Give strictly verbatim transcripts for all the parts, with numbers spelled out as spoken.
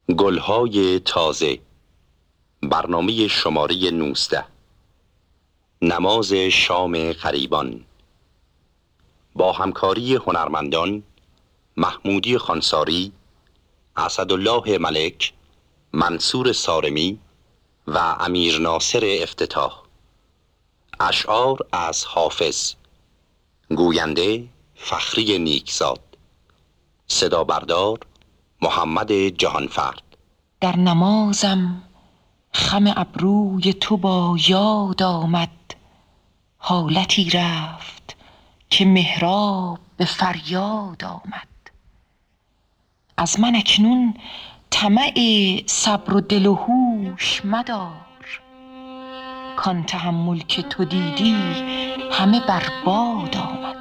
گلهای تازه، برنامه شماره نوزده، نماز شام غریبان، با همکاری هنرمندان محمودی خانساری، اسدالله ملک، منصور سارمی و امیر ناصر افتتاح. اشعار از حافظ. گوینده فخری نیکزاد. صدا بردار محمد جهانفرد. در نمازم خم ابروی تو با یاد آمد، حالتی رفت که محراب به فریاد آمد. از من اکنون طمع صبر و دل و هوش مدار، کان تحمل که تو دیدی همه برباد آمد.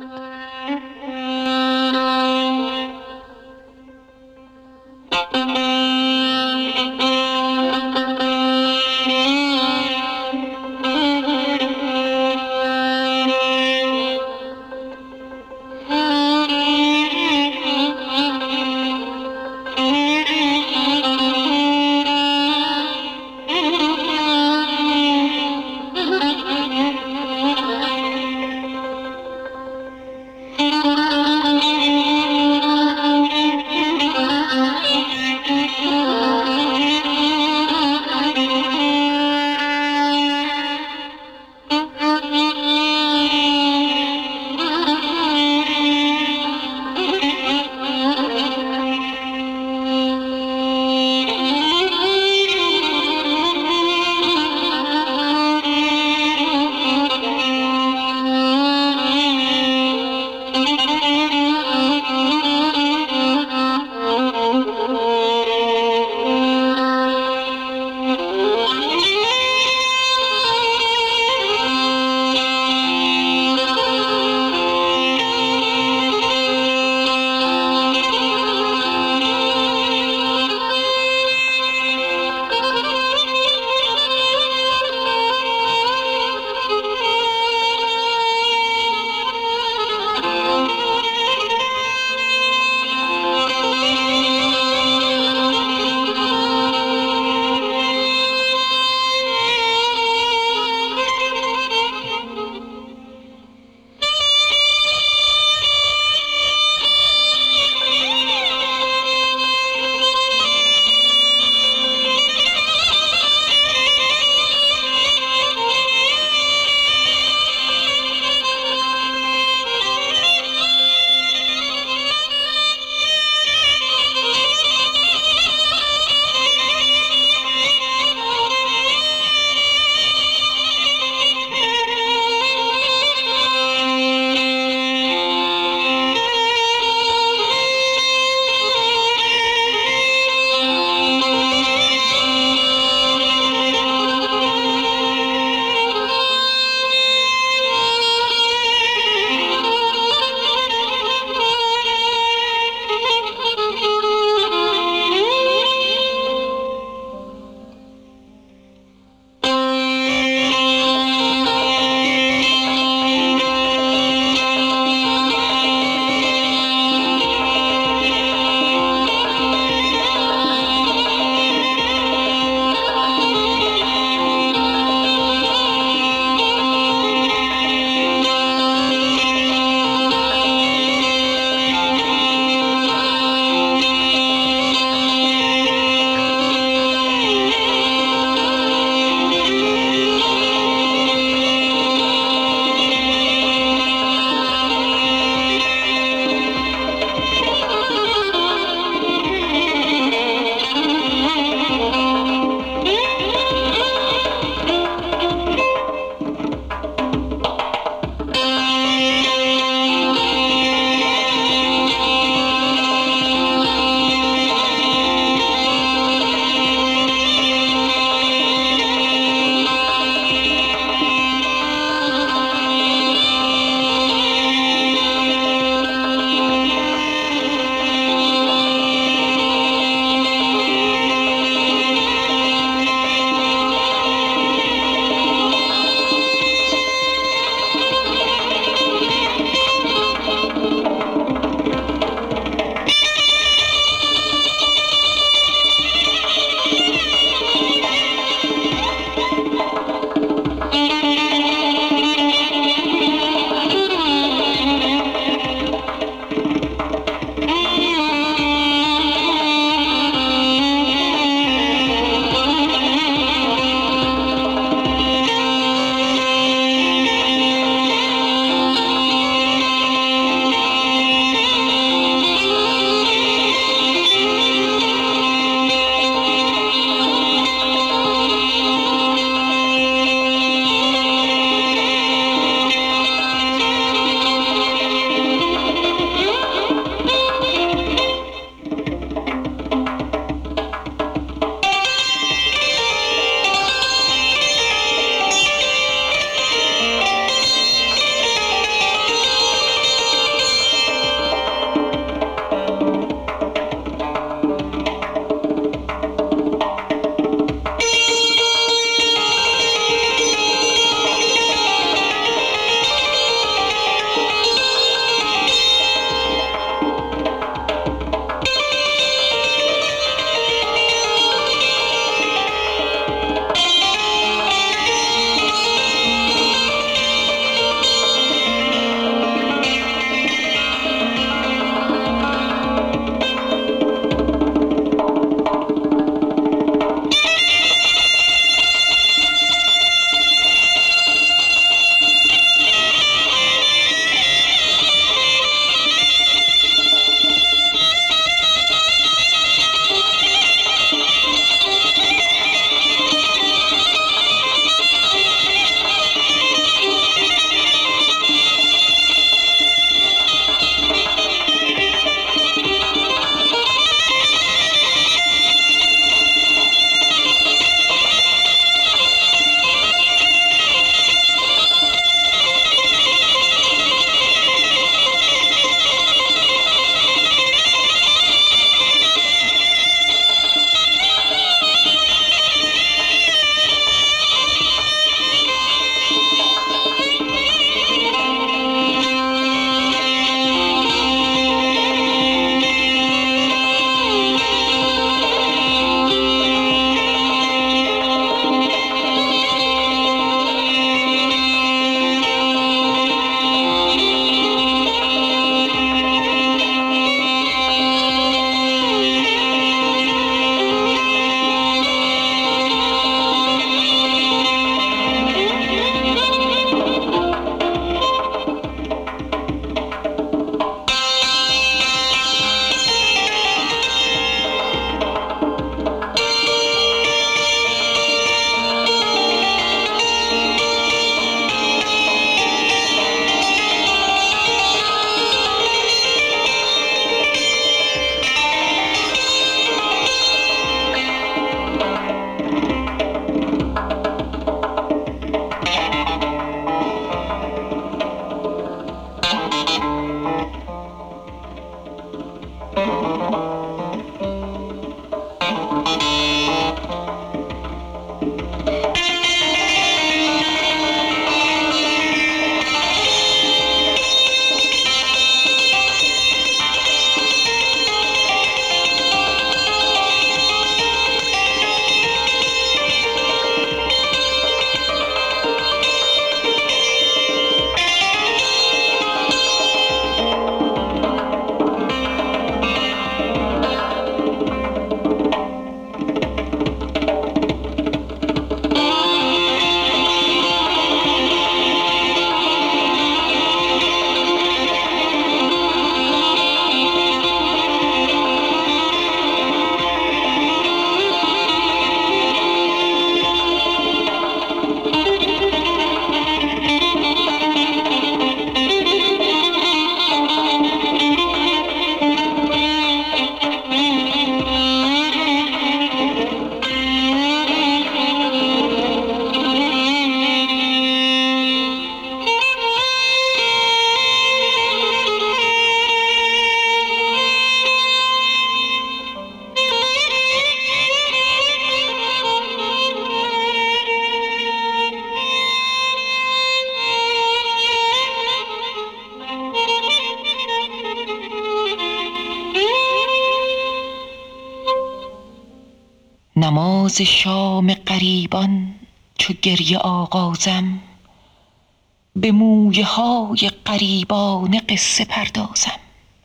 نماز شام غریبان چو گریه آغازم، به مویه های غریبانه قصه پردازم.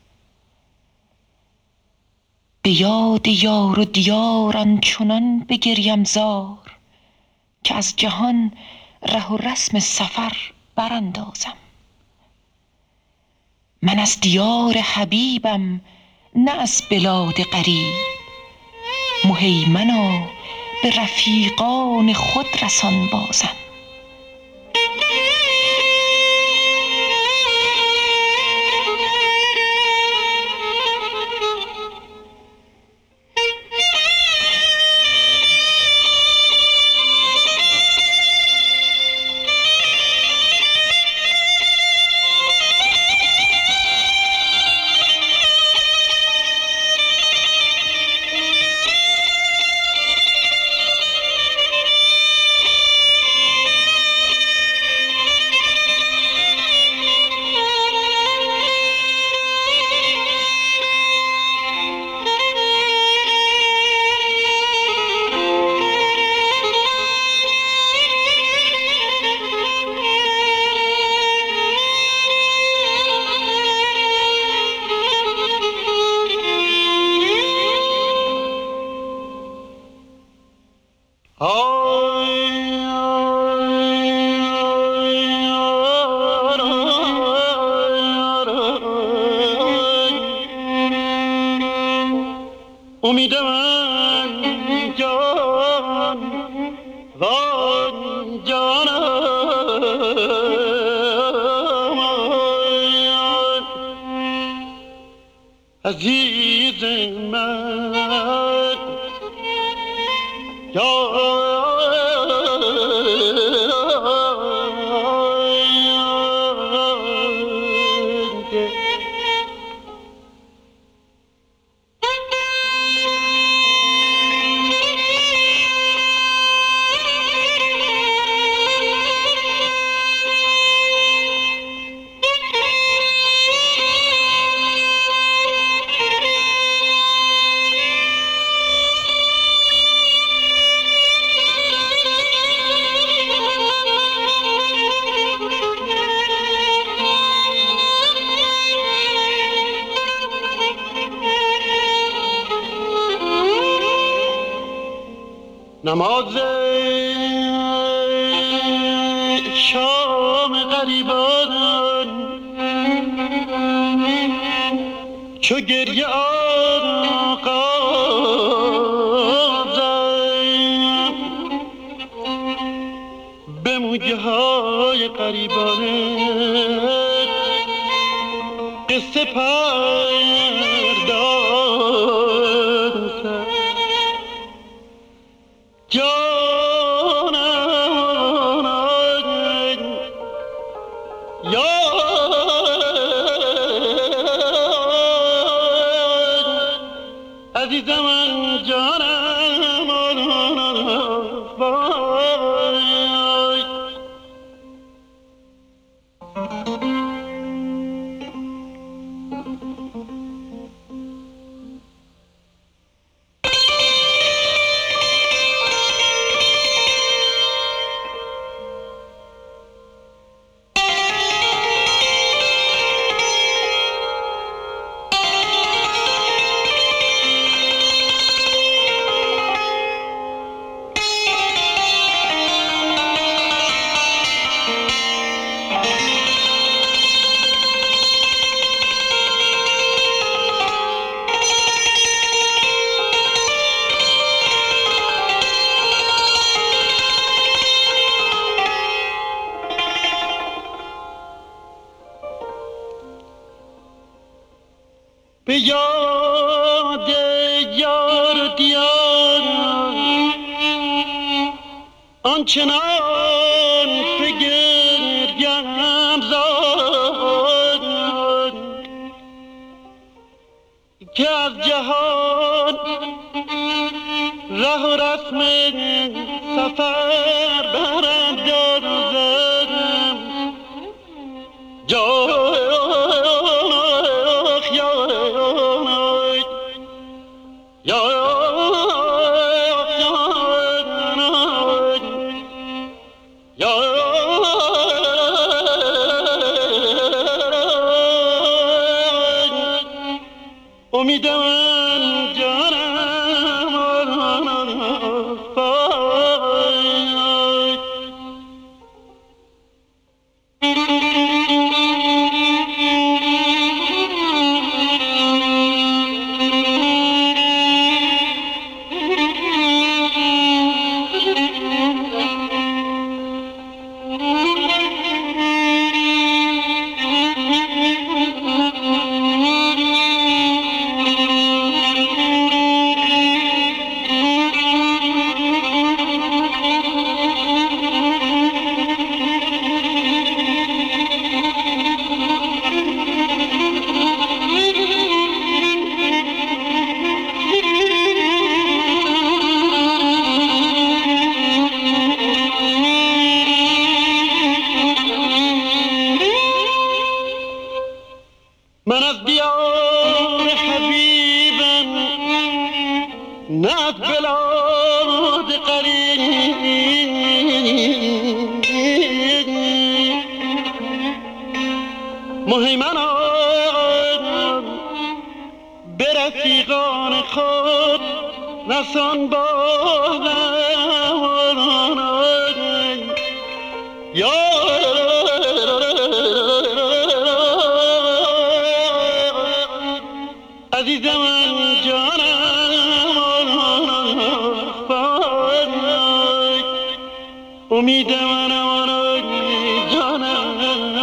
به یاد یار و دیار آنچنان بگریم زار، که از جهان ره و رسم سفر براندازم. من از دیار حبیبم نه از بلاد غریب، مهیمنا به رفیقان خود رسان بازم. امید من جان وان جانم، عزیز من جان. نماز شام غریبان چو گریه آغازم، به موجه های غریبانه قصه پردازم. جانم یا عزیز من جانم، وای. به یاد یار دیار آنچنان بگریم زار، که از جهان ره و رسم سفر براندازم. جان یا نه از بلاد قریب مهیمنان به رفیقان خود رسان بازم یا عزیزم جانم امید منم جانم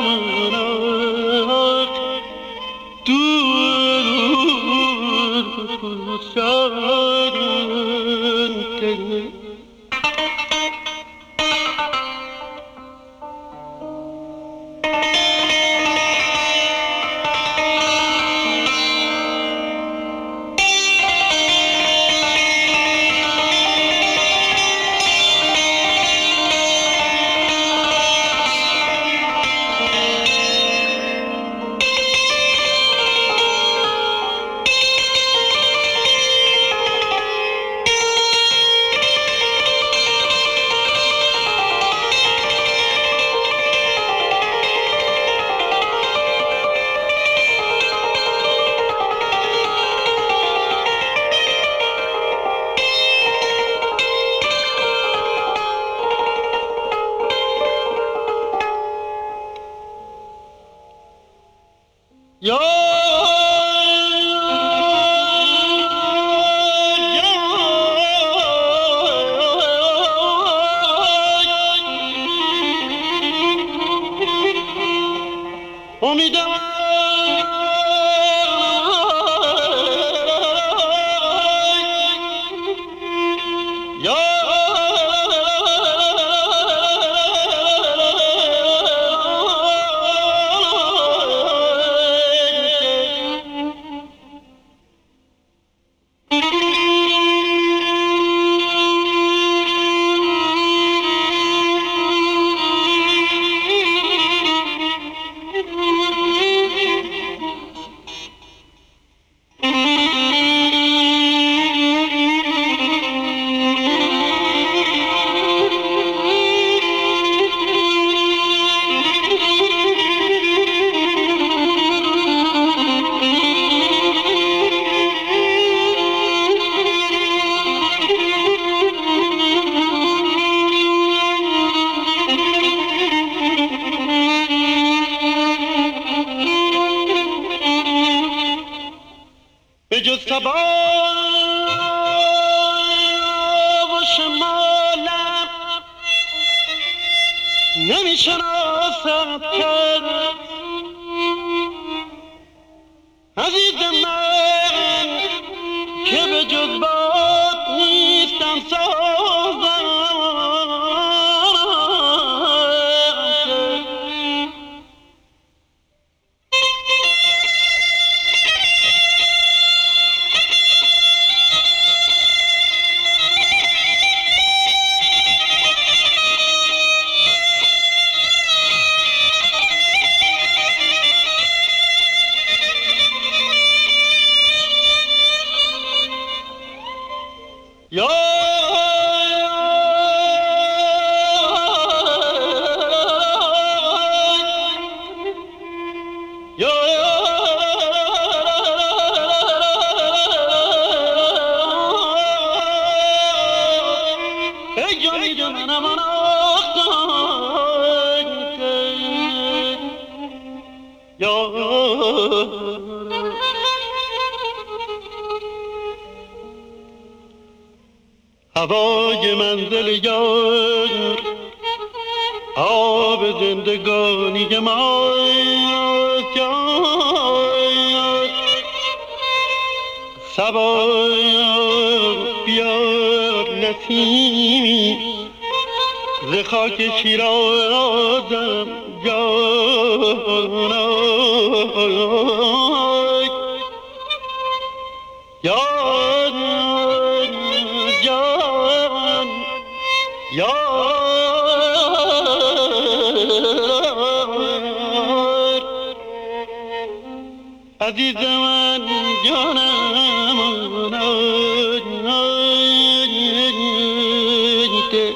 دور شد یا امیدم به جز تبا و شمالم نمی شناسم کرد عزیز من که به جز باد نیستم سازم یا یا ای جانی جانم یا هوای منزل یار آب زندگانی ما یار صبا بیار نسیمی ز خاک شیرازم جانا جان جان یار عزیز من جانم گذشته.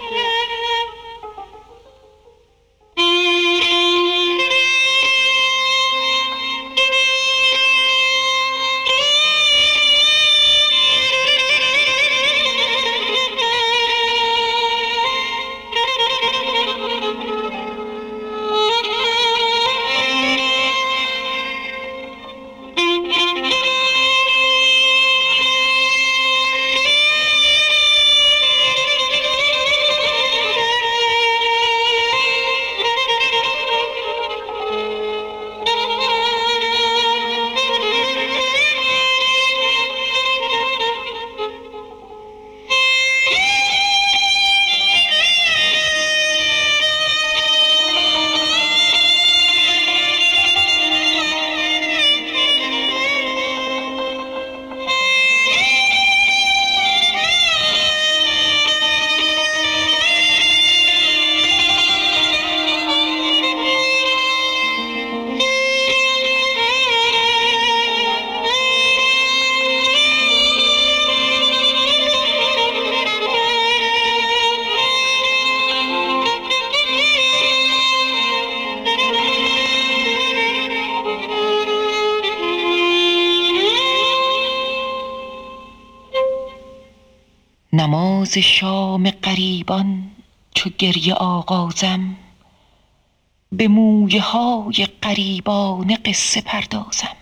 نماز شام غریبان چو گریه آغازم، به مویه های غریبانه قصه پردازم.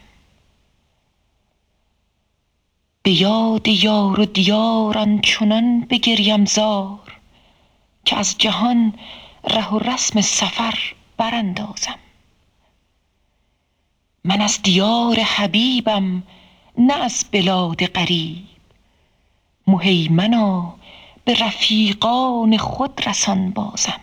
به یاد یار و دیار آنچنان بگریم زار، که از جهان ره و رسم سفر براندازم. من از دیار حبیبم نه از بلاد غریب، مهیمنا به رفیقان خود رسان بازم.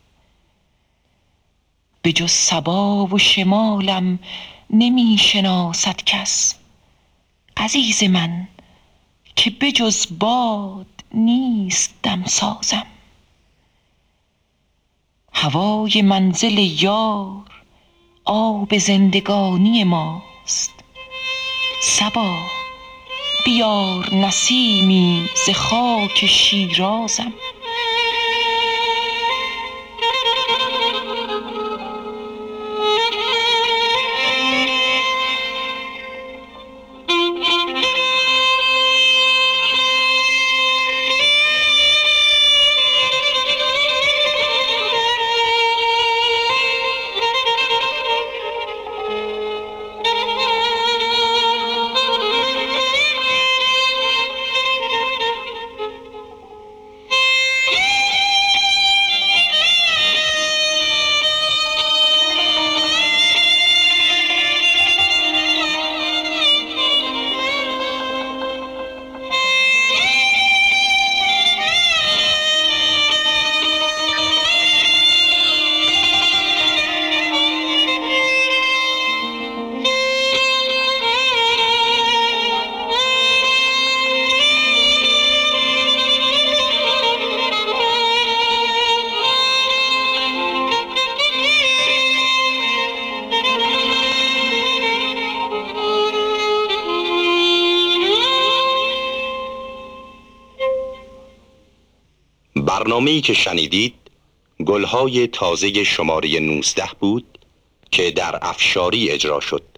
به جز صبا و شمالم نمی شناسد کس، عزیز من که به جز باد نیست دمسازم. هوای منزل یار آب زندگانی ماست، صبا بیار نسیمی ز خاک شیرازم. برنامه‌ای که شنیدید گلهای تازه شماره نوزده بود که در افشاری اجرا شد.